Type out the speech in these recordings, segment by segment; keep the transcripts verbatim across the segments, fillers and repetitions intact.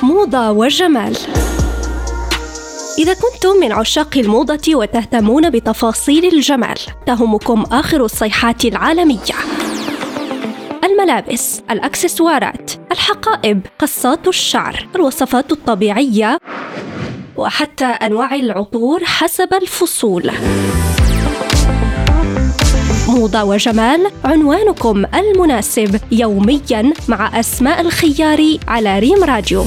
موضة وجمال. إذا كنتم من عشاق الموضة وتهتمون بتفاصيل الجمال، تهمكم آخر الصيحات العالمية: الملابس، الأكسسوارات، الحقائب، قصات الشعر، الوصفات الطبيعية، وحتى أنواع العطور حسب الفصول. موضة وجمال، عنوانكم المناسب يومياً مع أسماء الخياري على ريم راديو.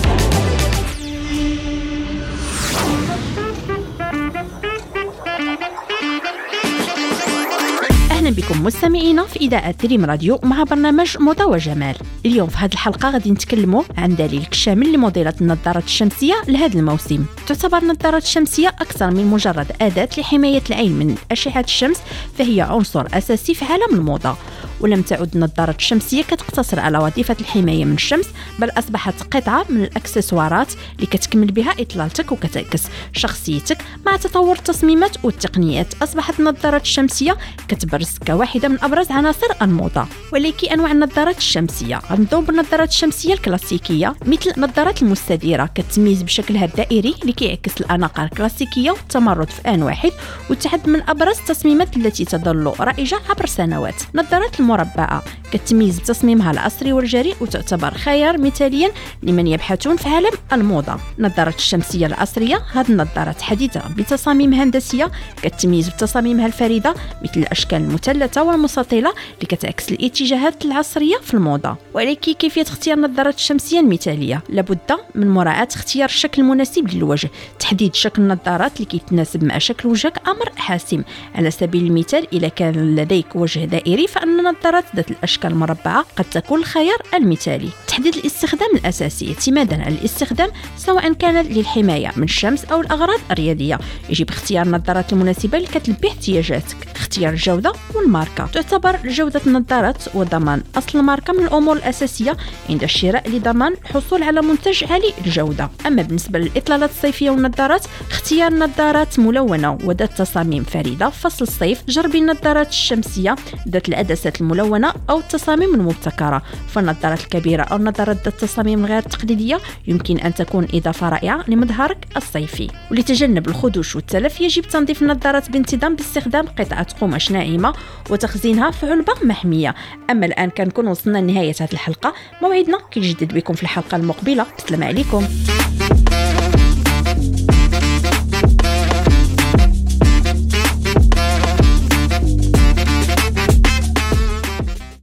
أهلا بكم مستمعينا في إذاعة ريم راديو مع برنامج موضة وجمال. اليوم في هذه الحلقة غادي نتكلموا عن دليل كشامل لموديلة النظارات الشمسية لهذا الموسم. تعتبر النظارات الشمسية أكثر من مجرد أداة لحماية العين من أشعة الشمس، فهي عنصر أساسي في عالم الموضة. ولم تعد النظارات الشمسية كتقتصر على وظيفة الحماية من الشمس، بل أصبحت قطعة من الأكسسوارات اللي كتكمل بها إطلالتك وكتعكس شخصيتك. مع تطور التصميمات والتقنيات، أصبحت النظارات الشمسية كتبرز كواحدة من أبرز عناصر الموضة. ولكن أنواع النظارات الشمسية غنبداو بالنظارات الشمسية الكلاسيكية، مثل النظارات المستديرة، كتميز بشكلها الدائري اللي كيعكس الأناقة الكلاسيكية والتمرد في آن واحد، وتعد من أبرز التصميمات التي تظل رائجة عبر سنوات. نظارات المربعة كتميز بتصميمها العصري والجريء، وتعتبر خيار مثاليا لمن يبحثون في عالم الموضة. النظارات الشمسية العصرية، هذه النظارات حديثة بتصاميم هندسية كتميز بتصاميمها الفريدة، مثل الأشكال المثلثة والمستطيلة اللي كتعكس الاتجاهات العصرية في الموضة. ولكن كيفية اختيار النظارات الشمسية المثالية؟ لابد من مراعاة اختيار الشكل المناسب للوجه. تحديد شكل النظارات اللي كيتناسب مع شكل وجهك أمر حاسم. على سبيل المثال، إذا كان لديك وجه دائري، فأن النظارات ذات الأشكال المربعة قد تكون الخيار المثالي. تحديد الاستخدام الأساسي: اعتمادا على الاستخدام سواء كان للحماية من الشمس أو الأغراض الرياضية، يجب اختيار النظارات المناسبة اللي كتلبي احتياجاتك. اختيار الجودة والماركة: تعتبر جودة النظارات وضمان أصل الماركة من الأمور الأساسية عند الشراء لضمان الحصول على منتج عالي الجودة. أما بالنسبة للإطلالات الصيفية والنظارات، اختيار نظارات ملونة وذات تصاميم فريدة. فصل الصيف، جربي النظارات الشمسية ذات العدسات الملونة أو التصاميم المبتكرة. فالنظارات الكبيرة أو النظارات ذات التصاميم الغير تقليدية يمكن أن تكون إضافة رائعة لمظهرك الصيفي. ولتجنب الخدوش والتلف، يجب تنظيف النظارات بانتظام باستخدام قطعة قماش ناعمة وتخزينها في علبة محمية. أما الآن كنكون وصلنا لنهاية هذه الحلقة. موعدنا كيجدد بكم في الحلقة المقبلة. السلام عليكم.